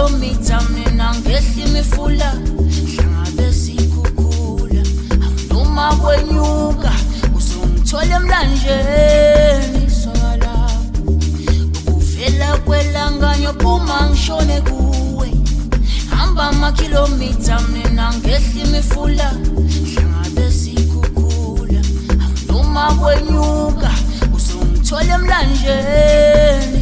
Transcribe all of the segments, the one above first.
makhilomitha mina ngehla imifula hlangabe sikhukhula noma kwenyuka uzongithola emlanjeni sola ukuvela kwelanganyo phuma ngishone kuwe hamba makhilomitha mina ngehla imifula hlangabe sikhukhula noma kwenyuka uzongithola emlanjeni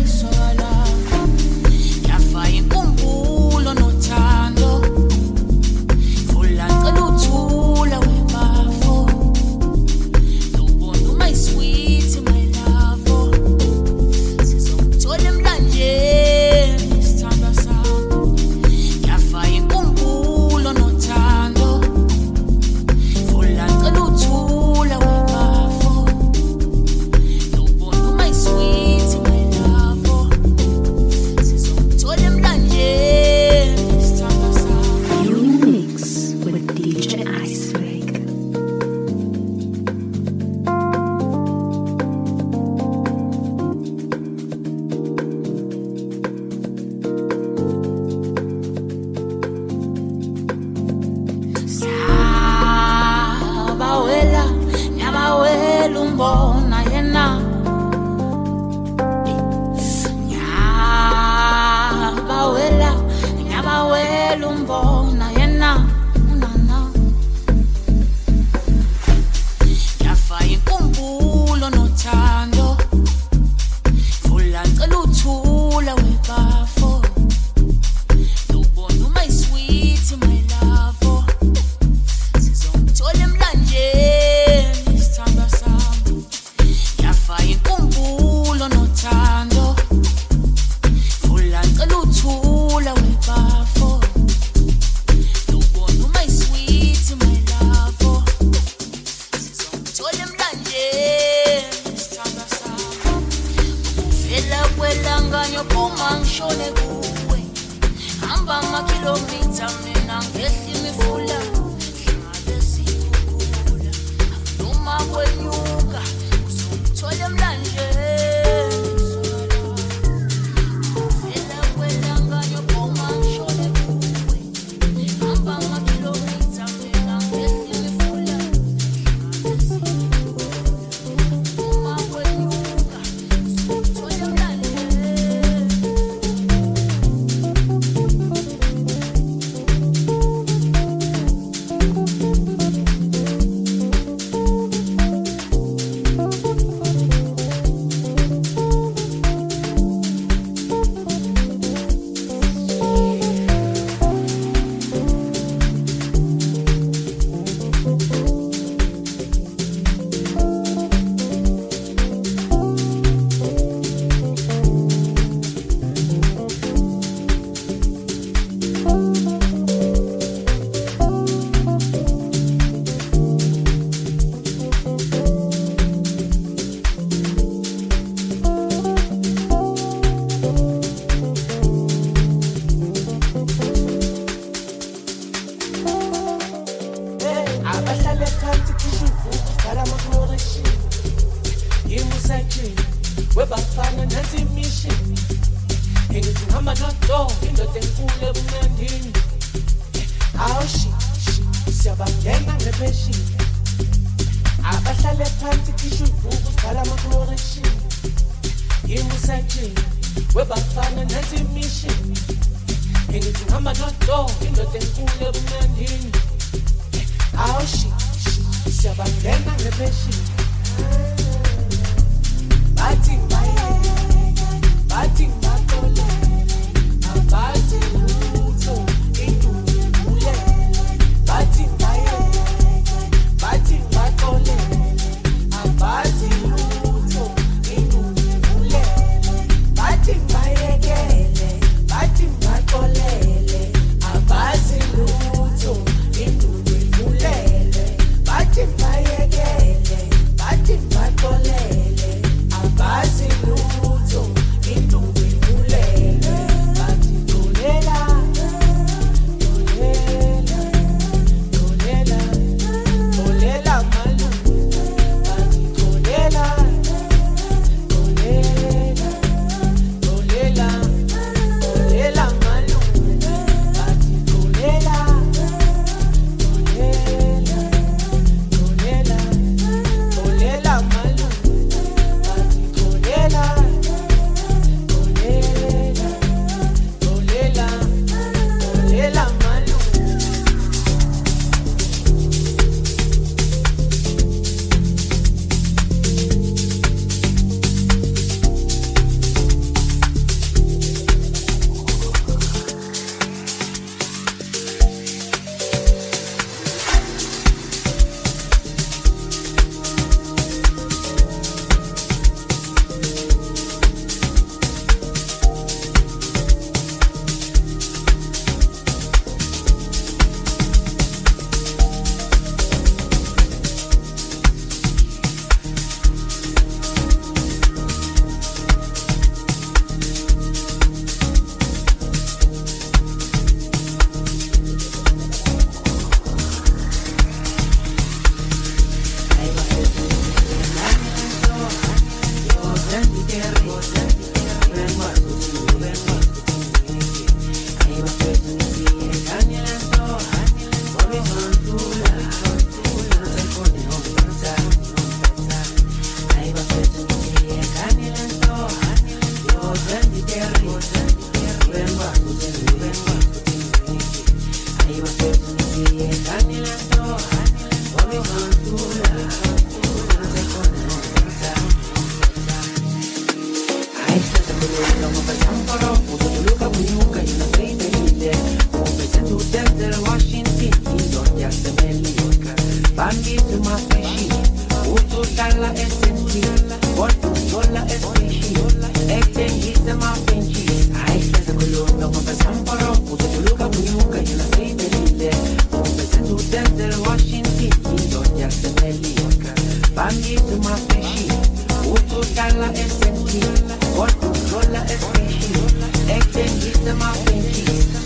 Bandido mafishi, ututala esenti, watutola esfishi, ektengiza mafinchi. Aisha kulunga mabasamparo, ututuluka kunyuka yuna sibelile, ubesentu Denzel Washington, Don Jackson Bandido mafishi, ututala esenti, watutola esfishi, ektengiza mafinchi.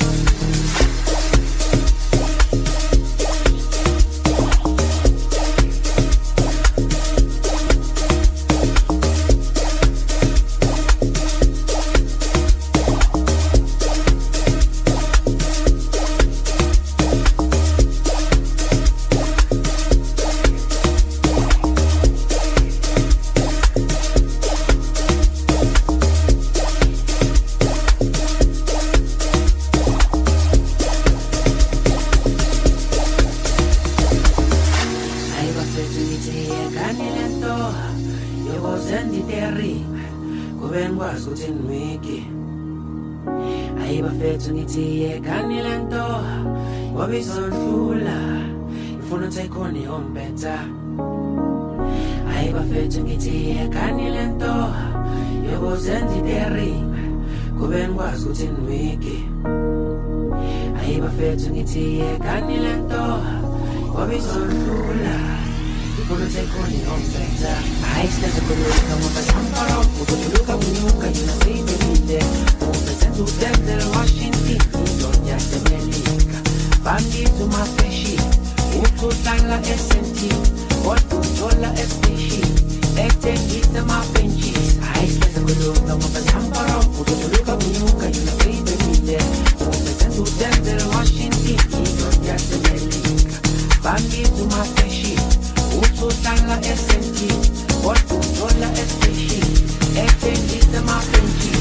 Bandido mafishi, ututala esenti, watutola esfishi, ektengiza mafinchi. Aisha kulunga mabasamparo, ututuluka kunyuka yuna sibelile, ubesentu Denzel Washington, Don Jackson Bandido mafishi, ututala esenti, watutola esfishi, ektengiza mafinchi.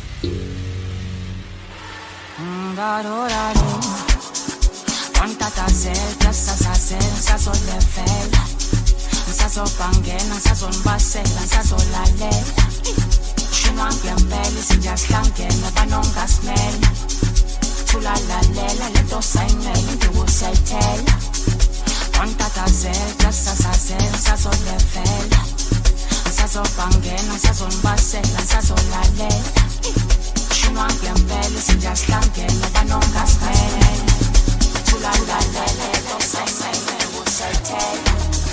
One tata ngisatatazela sasolevela ngisazobhangena ngisazonibasela ngisazolalela shuma ngempela sinjasihlangene banongasimela thulalalela lento sayimela ngiwusayithela wantatazela sasolevela ngisazobhangena ngisazonibasela ngisazolalela shuma ngempela sinjasihlangene banongasimela thulalalela lento sayimela ngiwusayithela.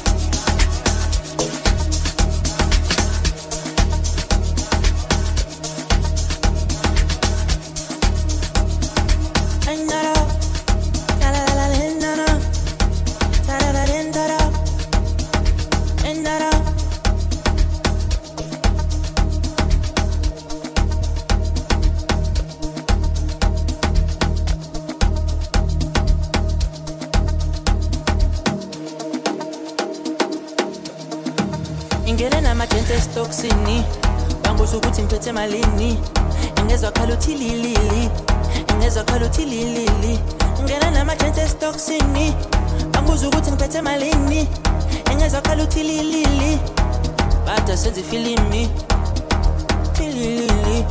Ingene namagentse estoksini banguza ukuthi ngiphethe malini engezwa khala uthi lilili engezwa khala uthi lilili ingene namagentse estoksini banguza ukuthi ngiphethe malini engezwa khala uthi lilili bada senze filimi lilili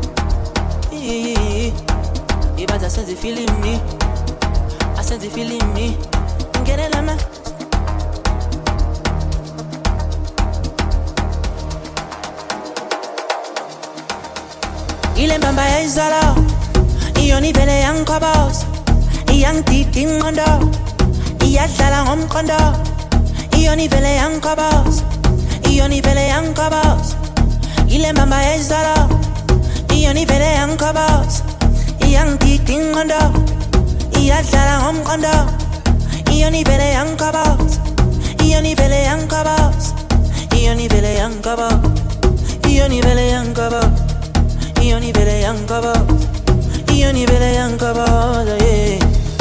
ibada senze filimi asenze filimi ingene nama ile mbamba ya izolo iyoni vele yankhoboza iyangidida ingqondo iyadlala ngomqondo iyoni vele yankhoboza iyoni vele yankhoboza ile mbamba ya izolo iyoni vele yankhoboza iyangidida ingqondo iyadlala ngomqondo iyoni vele yankhoboza iyoni vele yankhoboza iyoni vele yankhoboza iyoni vele yankhoboza Ioni vele yankaboza, yeah.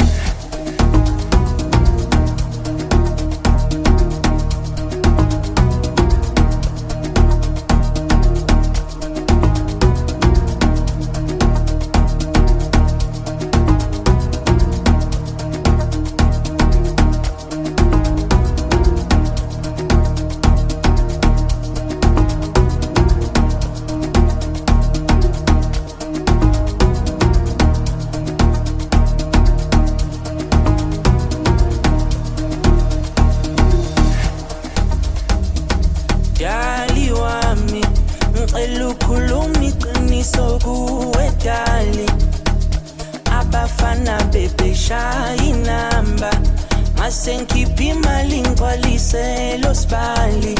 Elukhulumi qiniso kuwe dali abafana bebeshaya inamba mase ngikhipha imali ngigcwalise lo sibali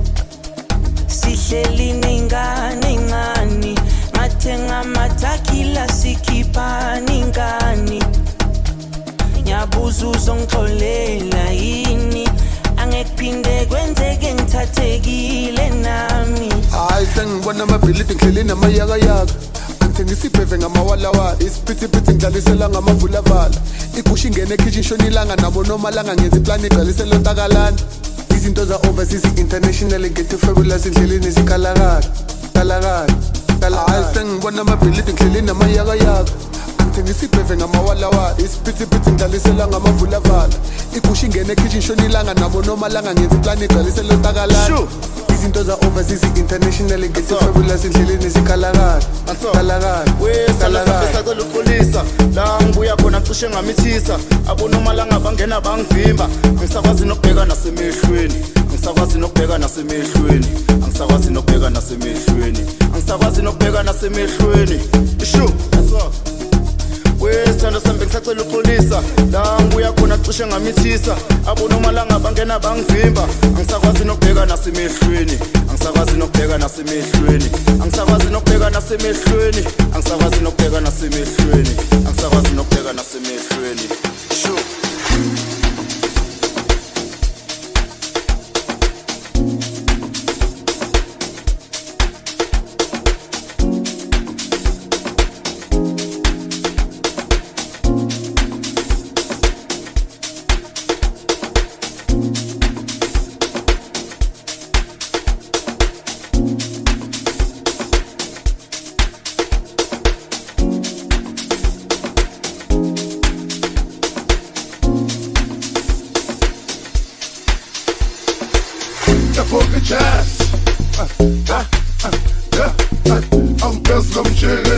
sihleli nengane encane ngathenga amathakila sikhipha ningani ngiyabuza uzongixolela yini angekuphinde kwenzeke ngithathekile nami hayi sengibona amabhilidi ngihleli namayakayaka angithengisa ibheve ngamawalawala isiphithiphithi ngidlalisela ngamavulavala igusha ingene ekitchen shonilanga nabo nomalanga ngenza iplani igcwalisela ontakalana izinto za-overseas international ngethe fabulous endleleni zikhalakala hayi sengibona amabhilidi ngihleli namayakayaka angithengisa ibheve ngamawalawala isiphithiphithi ngidlalisela ngamavulavala igusha ingene ekitchen shonilanga nabo nomalanga ngenza iplani igcwalisela ontakalana izinto za-overseas international ngethe fabulous endleleni zikhalakala sacela uxolisa la ngibuya khona cishe ngamithisa abonomalanga bangena bangivimba angisakwazi nokubheka nasemehlweni angisakwazi nokubheka nasemehlweni angisakwazi nokubheka nasemehlweni angisakwazi nokubheka nasemehlweni ishu wesithando sami ngisacela uxolisa la ngibuya khona cishe ngamithisa abonomalanga bangena bangivimba angisakwazi nokubheka nasemehlweni angisakwazi nokubheka nasemehlweni angisakwazi nokubheka nasemehlweni angisakwazi nokubheka nasemehlweni angisakwazi nokubheka nasemehlweni sure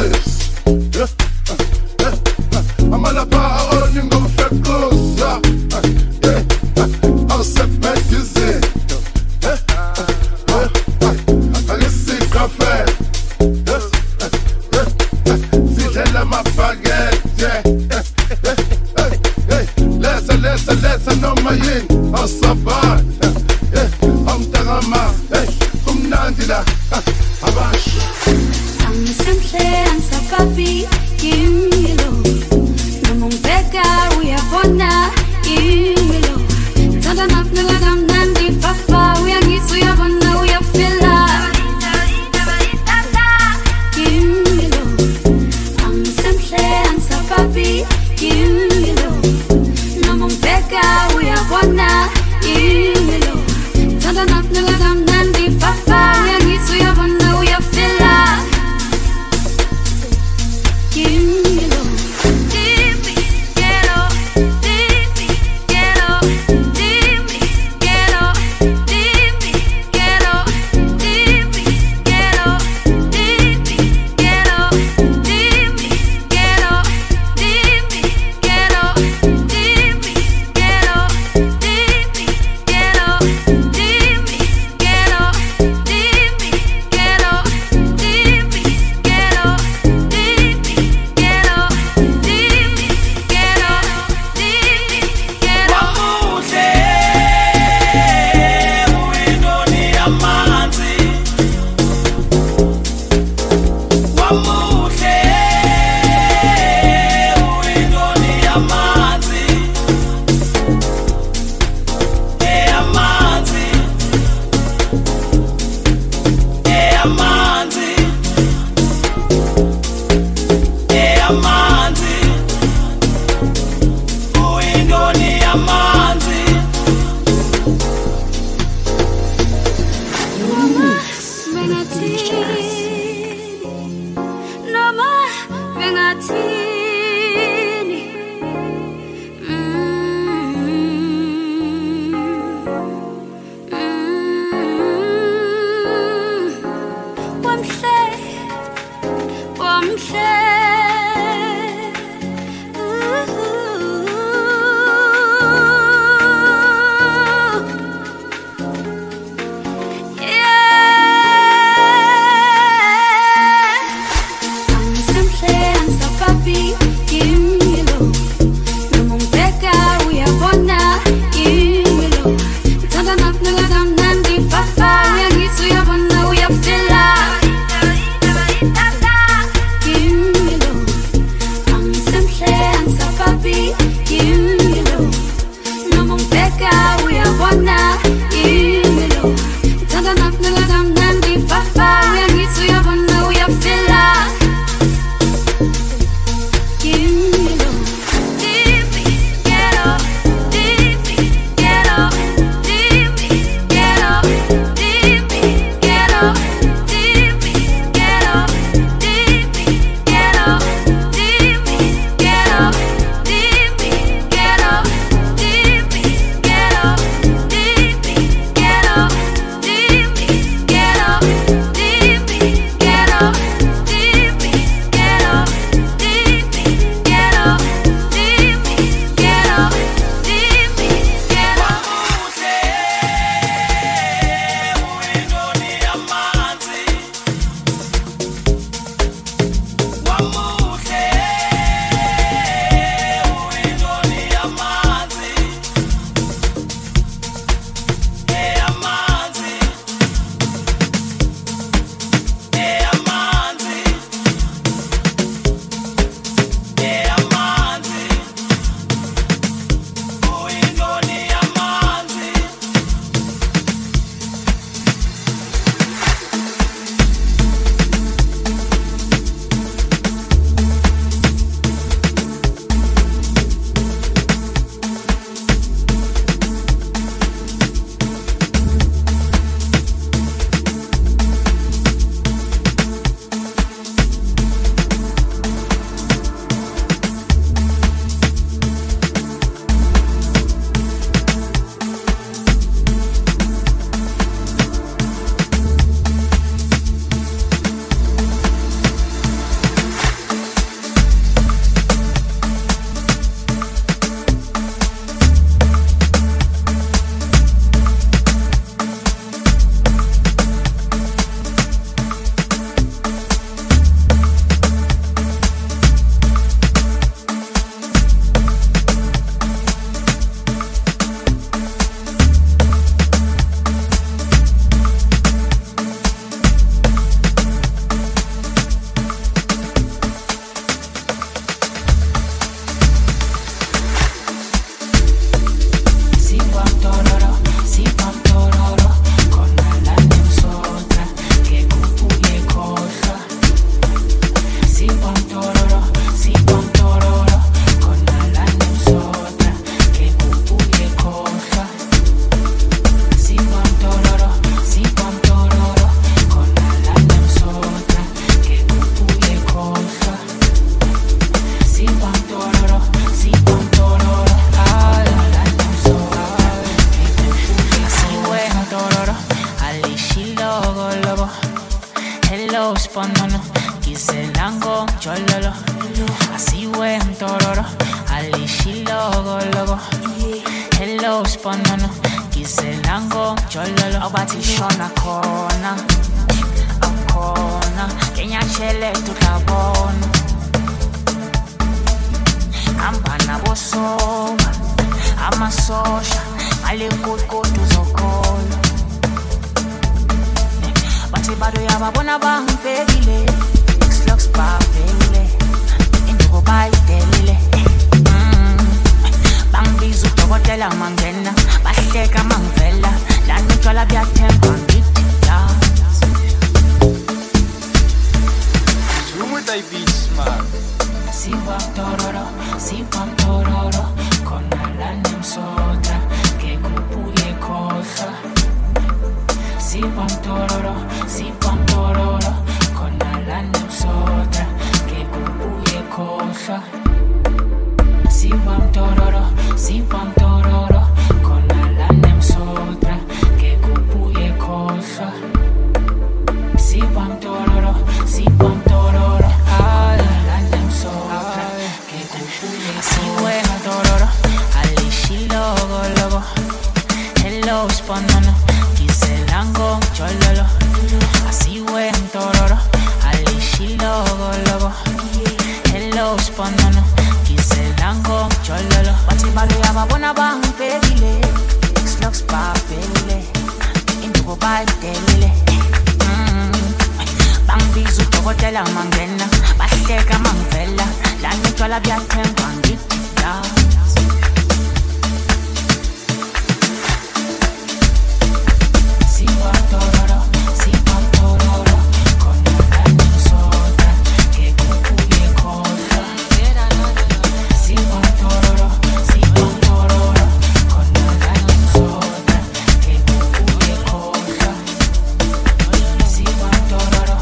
Give chololo. Asiwe mtororo, alishilogo logo. Hello sponono, kiselango chololo. Obati shona kona, akona. Kenya chele tutabona. Ambana bosoba, amasosha, alekukutu zokolo. Bati bado yababona bangibekile, X-Lux babele, induko bayitelile. Bangbiza udokotela mangena, bahleka mangivela, lana utshwala buyathengwa ngithi ya. Zoom with thy beats, man. Sipam tororo, kona lanem sotra, ke kupuye kosa. Sipam tororo, kona lanem sotra, ke kupuye kosa. Sipam tororo, kona lanem sotra, ke kupuye kosa. Sipam tororo, lanem sotra, ke kupuye asiwe tororo, alishilogo logo. Hello sponono, kiselango chololo. Asiwe tororo, alishilogo logo. Hello sponono, kiselango chololo. Bati bado yababona bangibekile, X-Lux babele, induko bayitelile. Bangbiza udokotela mangena, bahleka mangivela, lana utshwala buyathengwa ngithi ya. Sipam tororo, kona lanem sotra, ke kupuye kosa. Sipam tororo, kona lanem sotra, ke kupuye kosa. Sipam tororo,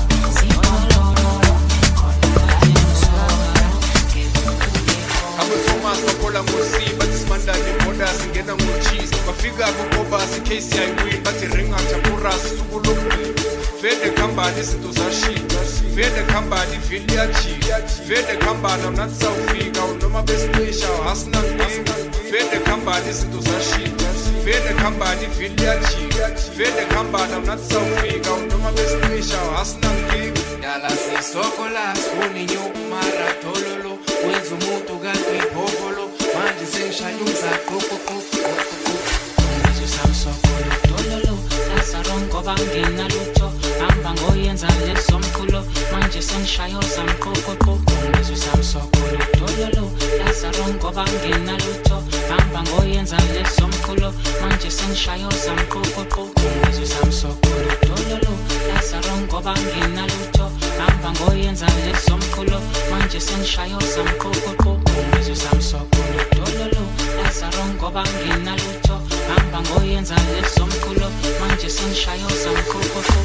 kona lanem sotra, ke kupuye kosa. Thomas bakola ngosi bathi simanda ngemoda singena ngocheese bafika kuBobas case yayiwin bathi ring atapura sukulokwe vele kambani izinto zashintsha vele kambani vele yajika vele kambani amnatsawufika noma besisha hasina nginga vele kambani izinto zashintsha vele kambani vele yajika vele kambani amnatsawufika noma besisha hasina nginga Yala sisokola sifuni nyumara tololo wenza umuntu kanti ibhobolo manje sengishaya umzaqoqoqo Umbizo samsokolo tololo lasarongo bangena lutho hamba ngoyenza lesomkhulo manje sengishayo samqoqoqo Umbizo samsokolo tololo lasarongo bangena lutho hamba ngoyenza lesomkhulo manje sengishayo samqoqoqo Umbizo samsokolo tololo lasarongo bangena lutho hamba ngoyenza lesomkhulo manje sengishayo samqoqoqo Umbizo samsokolo tololo lasarongo bangena lutho hamba ngoyenza lesomkhulo manje sengishayo samqoqoqo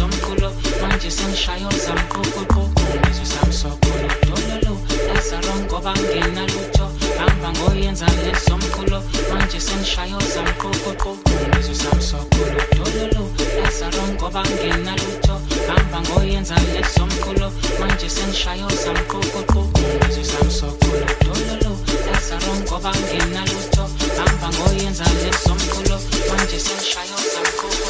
Shayo sam koko koko, Yesu sam sokolo tololo, esa rongo ngoba ngena lutho hamba ngoyenza lesomkhulo manje sengishayo samqoqoqo ngizwe samsokolo dololo Lazaro ngoba ngena lutho hamba ngoyenza lesomkhulo manje sengishayo samqoqoqo ngizwe samsokolo dololo Lazaro ngoba ngena lutho hamba ngoyenza lesomkhulo manje sengishayo samqoqoqo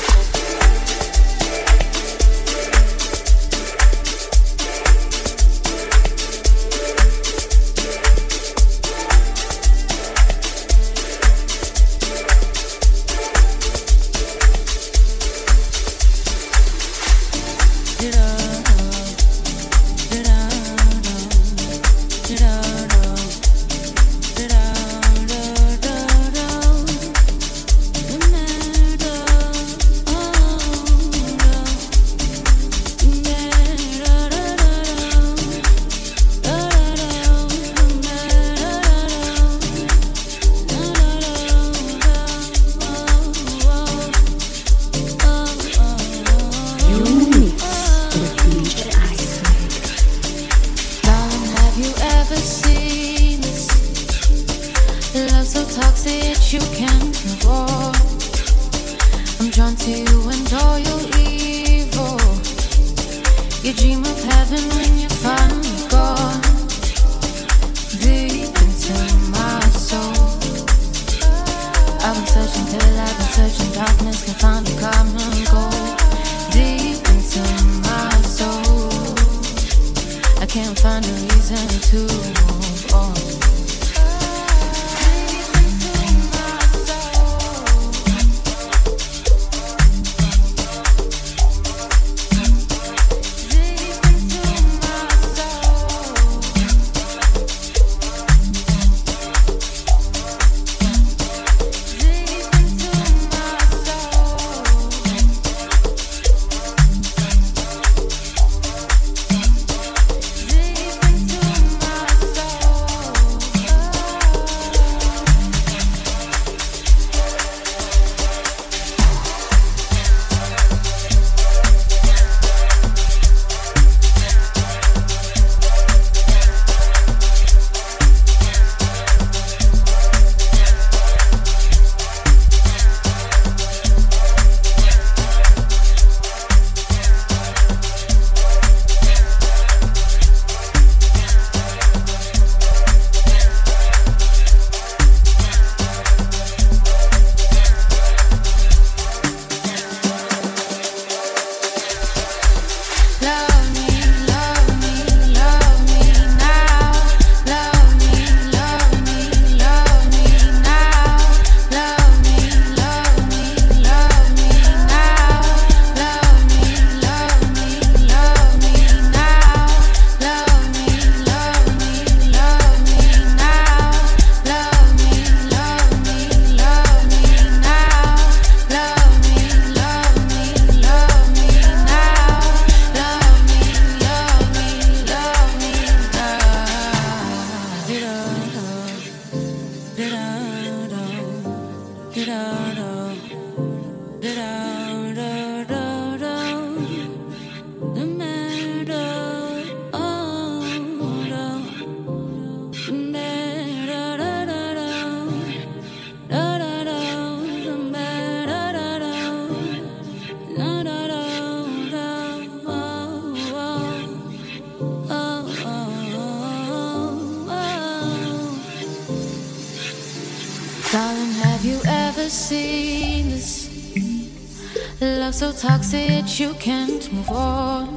So toxic you can't move on.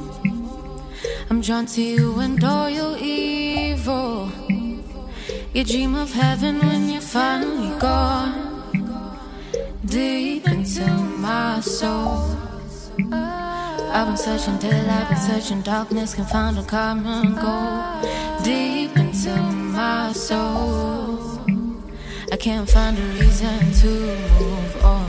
I'm drawn to you and all your evil. You dream of heaven when you're finally gone. Deep into my soul, I've been searching till I've been searching. Darkness can find a common goal. Deep into my soul, I can't find a reason to move on.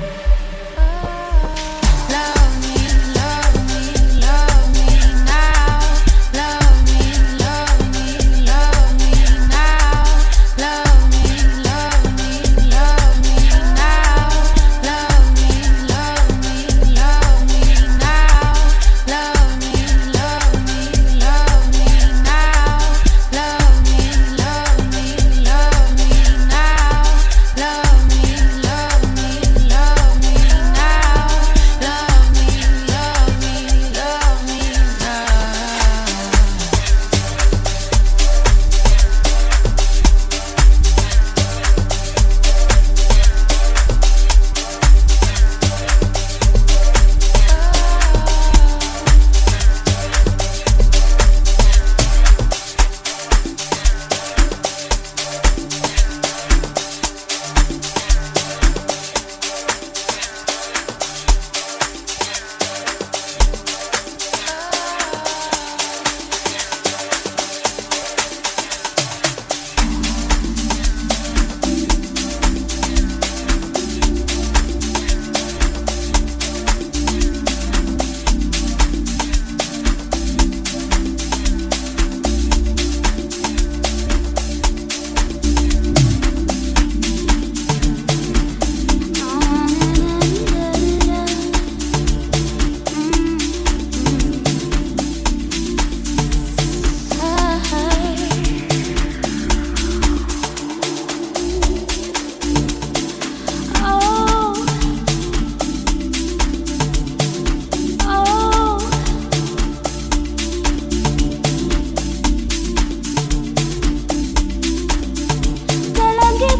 Love me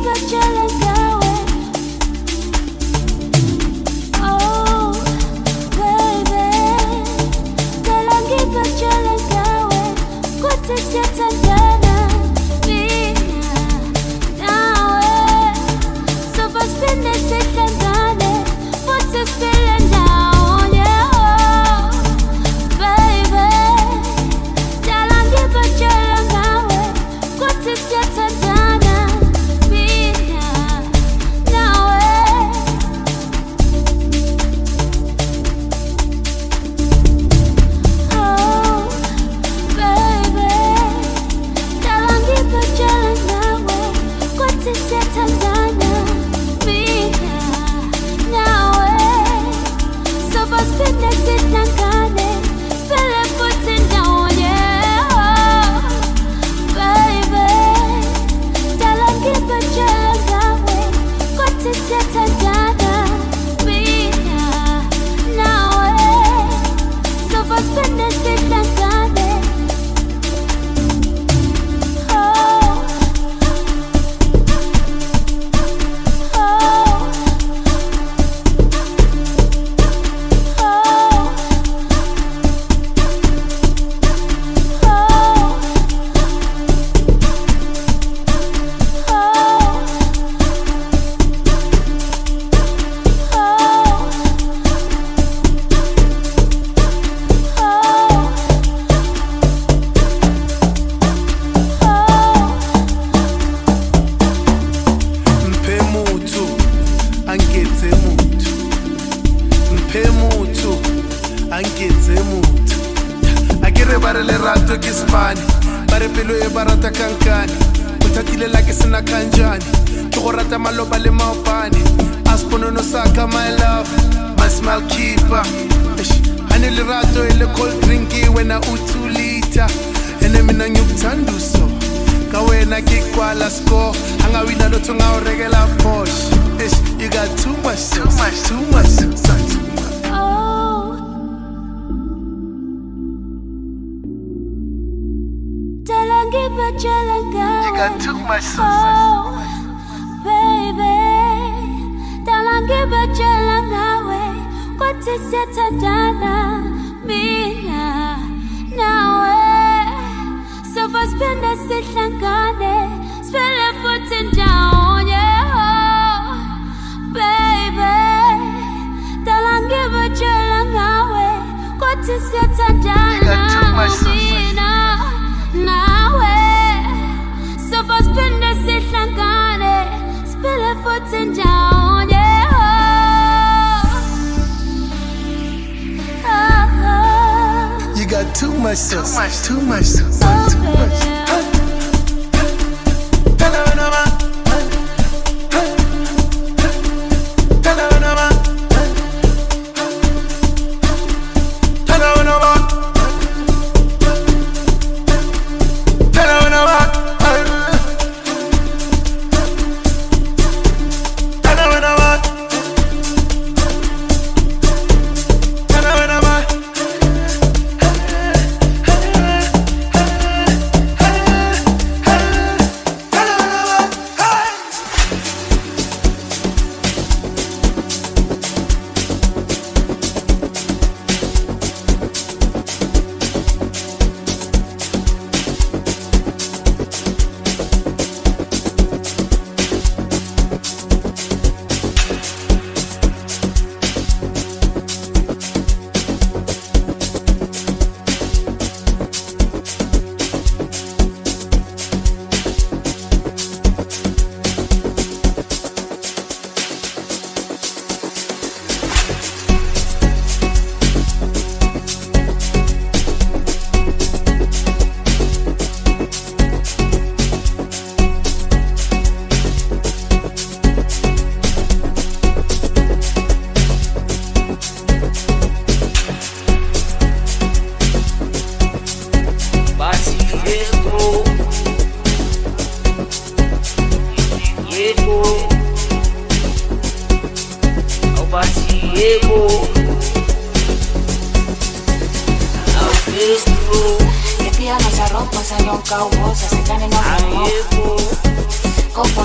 Daily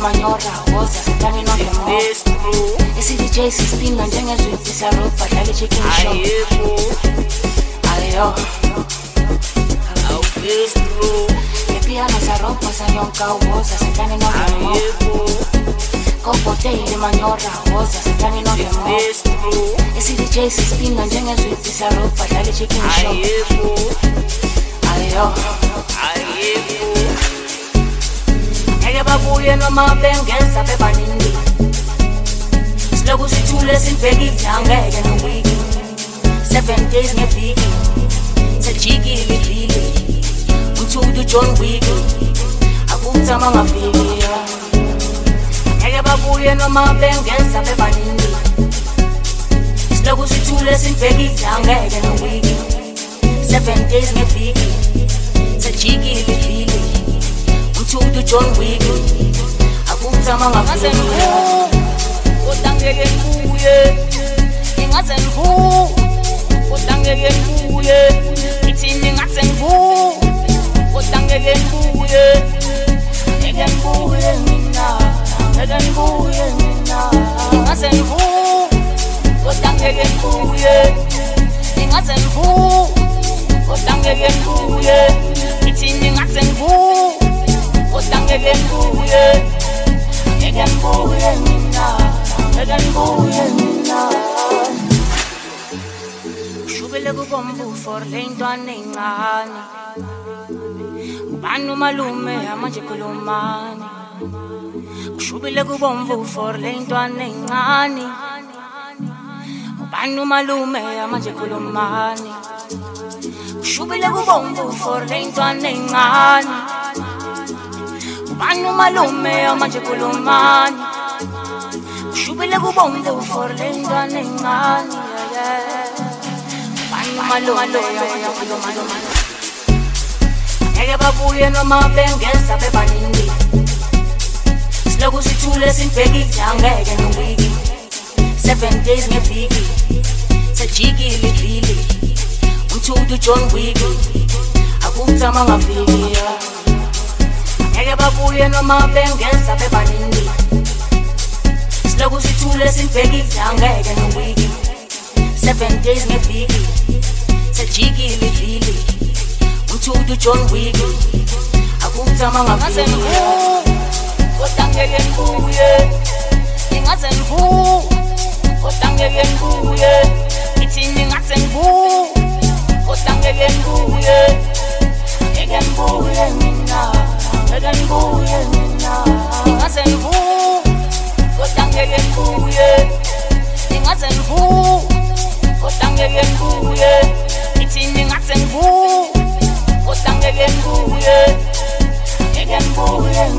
manyora woza sitani no demo ECDJ 16 na njengezwiti sarupha dlala chicken show ayo Epiano sarupha sayonka woza sitani no demo Kopote manyora woza sitani no demo ECDJ 16 na njengezwiti sarupha dlala chicken show ayo Ngeke babuye noma bengeza bebaningi Siloku sithule sibheke angeke nowiki 7 days ngeviki sajikile vile Mthudu John Wick akuthama ngaviki Ngeke babuye noma bengeza bebaningi Siloku sithule sibheke angeke nowiki 7 days ngeviki sajikile vile Mthudu John Wick akuthama ngaviki Kodangeke ngibuye ingaze ngibu Kodangeke ngibuye ithini ngaze ngibu Kodangeke ngibuye ngeke ngibuye mina ngeke ngibuye mina ngaze ngibu Kodangeke ngibuye ingaze ngibu Kodangeke ngibuye ithini ngaze ngibu Kodangeke ngibuye ngeke ngibuye mina Shubele kubomvu for lentwane ngani Ubani umalume amanje khulumani Shubele kubomvu for lentwane ngani Ubani umalume amanje khulumani Shubele kubomvu for lentwane ngani Ubani umalume amanje khulumani Shubile kubomvu for lengane ngani Malo Ngeke babuye noma bengeza bebaningi Siloku sithule sibheke angeke nowiki 7 days ngeviki sajikile vile Mthudu John Wick akuthama ngaviki Ngeke babuye noma bengeza bebaningi Siloku sithule sibheke angeke nowiki 7 days ngeviki sajikile vile Mthudu John Wick akuthama ngaviki Kodangeke ngibuye ingaze ngibu Kodangeke ngibuye ithini ngaze ngibu Kodangeke ngibuye ngeke ngibuye mina ngeke ngibuye mina ingaze ngibu Kodangeke ngibuye ingaze ngibu Kodangeke ngibuye ithini ngaze ngibu Kodangeke ngibuye ngeke ngibuye